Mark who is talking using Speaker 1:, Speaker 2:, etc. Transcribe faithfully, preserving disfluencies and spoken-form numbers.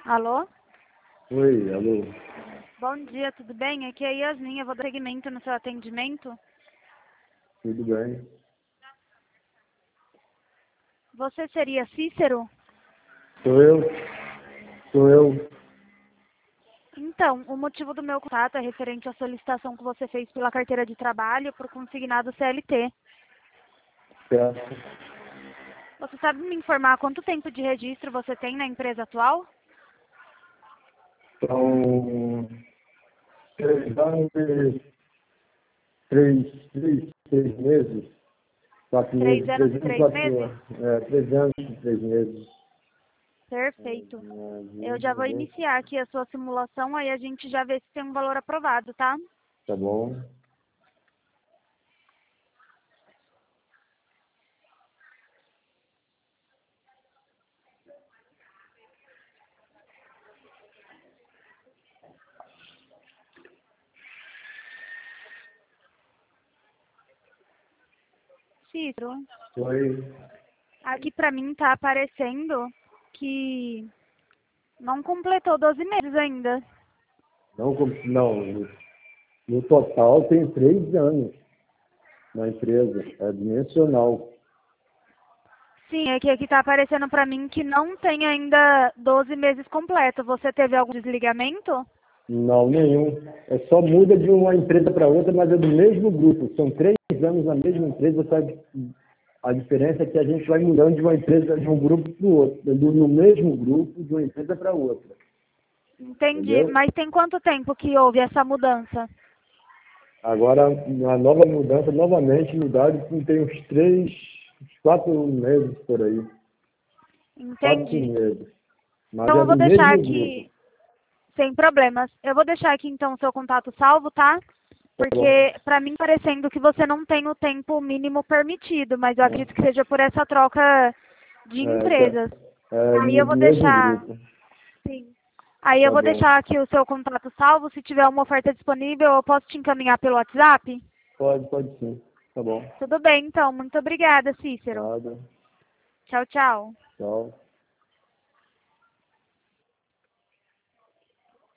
Speaker 1: Alô?
Speaker 2: Oi, alô.
Speaker 1: Bom dia, tudo bem? Aqui é a Yasmin, eu vou dar segmento no seu atendimento.
Speaker 2: Tudo bem?
Speaker 1: Você seria Cícero?
Speaker 2: Sou eu? Sou eu.
Speaker 1: Então, o motivo do meu contato é referente à solicitação que você fez pela carteira de trabalho por consignado C L T.
Speaker 2: Certo.
Speaker 1: Você sabe me informar quanto tempo de registro você tem na empresa atual?
Speaker 2: São três anos e três, três, três meses. Quatro
Speaker 1: Três
Speaker 2: meses,
Speaker 1: anos
Speaker 2: três
Speaker 1: e
Speaker 2: anos,
Speaker 1: três
Speaker 2: quatro
Speaker 1: meses?
Speaker 2: anos. É, três anos e três meses.
Speaker 1: Perfeito. Eu já vou
Speaker 2: É,
Speaker 1: iniciar aqui a sua simulação, aí a gente já vê se tem um valor aprovado, tá?
Speaker 2: Tá bom?
Speaker 1: Cícero,
Speaker 2: Oi.
Speaker 1: aqui pra mim tá aparecendo que não completou doze meses ainda.
Speaker 2: Não, com- não, no no total tem três anos na empresa. É dimensional.
Speaker 1: Sim, é que aqui tá aparecendo pra mim que não tem ainda doze meses completo. Você teve algum desligamento?
Speaker 2: Não, nenhum. É só muda de uma empresa para outra, mas é do mesmo grupo. São três anos na mesma empresa, sabe? A diferença é que a gente vai mudando de uma empresa, de um grupo para o outro, do- no mesmo grupo, de uma empresa para outra.
Speaker 1: Entendi.
Speaker 2: Entendeu?
Speaker 1: Mas tem quanto tempo que houve essa mudança?
Speaker 2: Agora, a nova mudança, novamente mudaram, tem uns três, uns quatro meses por aí. Quatro, cinco
Speaker 1: Entendi.
Speaker 2: meses. Mas
Speaker 1: Então
Speaker 2: é
Speaker 1: eu vou
Speaker 2: do
Speaker 1: deixar
Speaker 2: mesmo grupo.
Speaker 1: aqui, sem problemas. Eu vou deixar aqui então o seu contato salvo, tá?
Speaker 2: Tá bom?
Speaker 1: Porque pra mim parecendo que você não tem o tempo mínimo permitido, mas eu
Speaker 2: É,
Speaker 1: acredito que seja por essa troca de
Speaker 2: é, tá-
Speaker 1: empresas.
Speaker 2: é
Speaker 1: Aí
Speaker 2: no
Speaker 1: eu vou
Speaker 2: do mesmo
Speaker 1: deixar.
Speaker 2: grupo.
Speaker 1: Sim. Aí eu
Speaker 2: Tá
Speaker 1: vou
Speaker 2: bom.
Speaker 1: deixar aqui o seu contato salvo. Se tiver uma oferta disponível, eu posso te encaminhar pelo WhatsApp?
Speaker 2: Pode, pode sim. Tá bom.
Speaker 1: Tudo bem, então. Muito obrigada, Cícero.
Speaker 2: Nada.
Speaker 1: Tchau, tchau.
Speaker 2: Tchau.